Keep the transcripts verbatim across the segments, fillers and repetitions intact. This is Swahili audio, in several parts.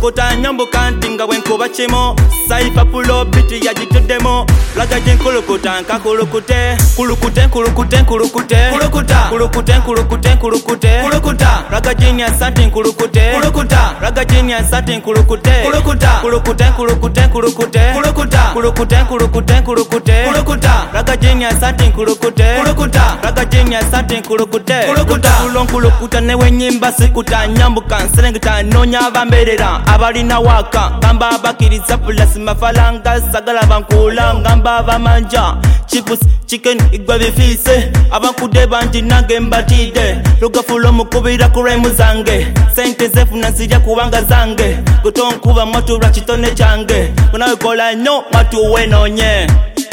Kulukuta nyambuka ndinga wenkuba chimo Saifa pulo biti ya jitudemo Laga jen kulukuta nka kulukute Kulukute kulukute kulukute Kulukuta Kulukute kulukute kulukute Kulukuta Laga jen ya satin kulukute Kulukuta Laga jen ya satin kulukute Kulukuta Kulukute kulukute kulukute Kulukuta Kulukute kulukute kulukute Kulukuta Laga jen ya satin kulukute Kulukuta Laga jen ya satin kulukute Kulukuta Kulon kulukuta newe nyimba sikuta Nyambuka nserengita nonya bamberera Abalina waka Gamba bakiriza plus mafalanga Sagala bankula Ngamba bamanja Chips, chicken, igwa bifise Abankude banji nange mbatide Lugafulo mukubira kure muzange Sente zefu nasirya kubanga zange Gutonkuba matura chitone change Kunawe kola nyo matu wenonye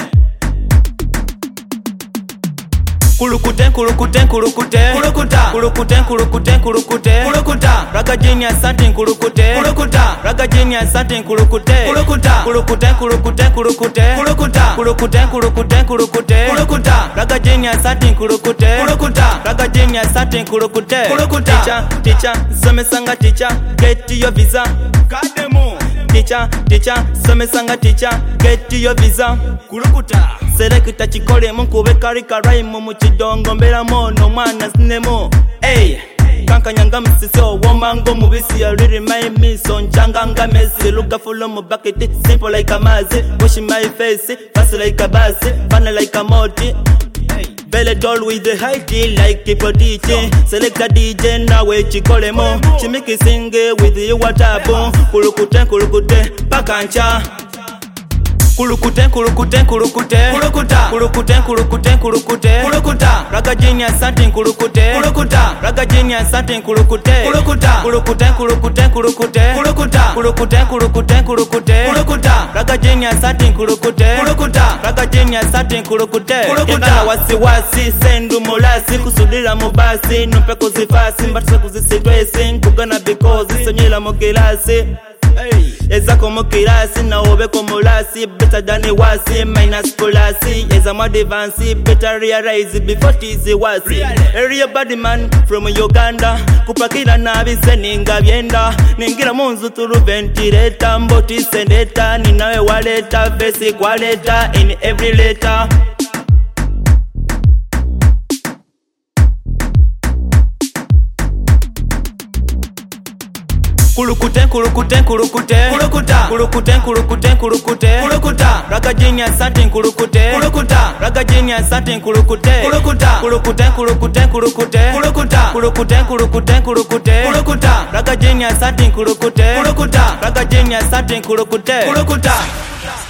Kulukute kulukute kulukute Kulukuta Kulukute kulukute kulukute Kulukuta Raga jini ya satin kulukute Kulukuta Raga jini ya satin kulukute Kulukuta Kulukute kulukute kulukute Kulukuta Kulukute kulukute kulukute Kulukuta Raga jini ya satin kulukute Kulukuta Raga jini ya satin kulukute Kulukuta Teacher, teacher, some sanga teacher Get your visa Kademo Teacher, teacher, some sanga teacher Get your visa Kulukuta Serekita chikole munkube karika raimu Muchidongo mbela mono mwana sinemo Hey Kanka nyanga msisio womango mubisi ya really my miso Nchanganga mesi Luga full mu bucket Simple like a mazi Washing my face Fast like a basi Funny like a moti Belle doll with the high tea like people D J Select a D J na we chikole mo Chimiki singe with the watabu Kulukute kulukute Pakancha Kulukute kulukute kulukute Kulukuta Kulukute kulukute kulukute Kulukuta Raga jini ya satin kulukute Kulukuta Raga jini ya satin kulukute Kulukuta Kulukute kulukute kulukute Kulukuta Kulukute kulukute kulukute Kulukuta Raga jini ya satin kulukute Kulukuta Raga jini ya satin kulukute Kulukuta wasi wasi sendu molasi Kusudira mubasi Numpeko zifasi Mbatisa kuzisitwesi Kugana because Sonyela mokilasi Hey. Eza como kirasi na obe como lasi Better than a wasi minus kolasi Eza more advance better realize before tizi wasi Area body man from Uganda Kupakira na bize ninga bienda Ningira munzu turu ventilator Mboti sendeta ninawe waleta Basic waleta in every letter Kulukute kulukute kulukute Kulukuta Kulukute kulukute kulukute Kulukuta Raga jini ya satin kulukute Kulukuta Raga jini ya satin kulukute Kulukuta Kulukute kulukute kulukute Kulukuta Kulukute kulukute kulukute Kulukuta Raga jini ya satin kulukute Kulukuta Raga jini ya satin kulukute Kulukuta